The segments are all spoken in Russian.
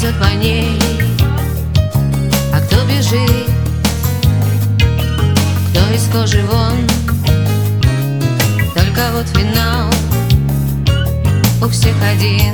ползет по ней, а кто бежит, кто из кожи вон. Только вот финал у всех один.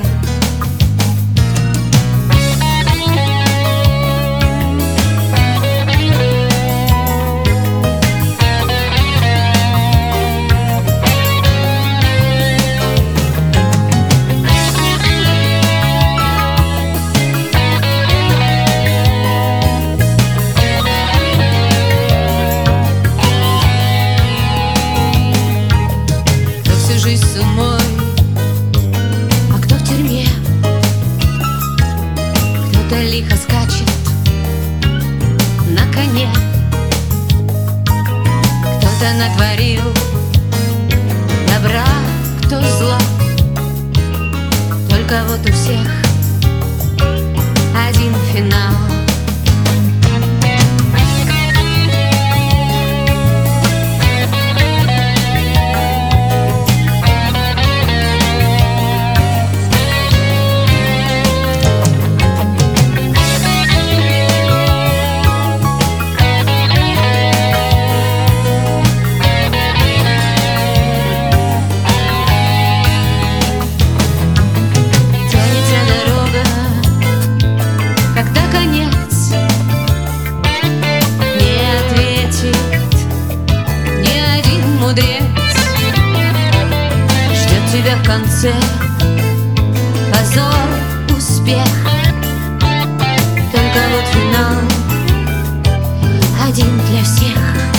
Жизнь с умой, а кто в тюрьме, кто-то лихо скачет на коне, кто-то натворил добра, кто зла. Только вот у всех один финал. Ждет тебя в конце позор, успех. Только вот финал один для всех.